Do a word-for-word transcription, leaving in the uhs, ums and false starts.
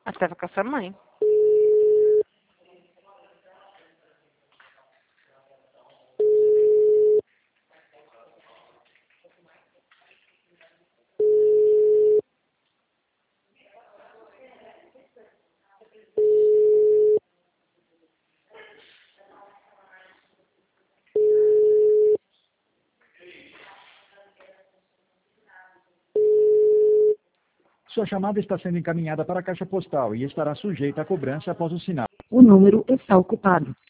Estava com a sua mãe. Sua chamada está sendo encaminhada para a caixa postal e estará sujeita a cobrança após o sinal. O número está ocupado.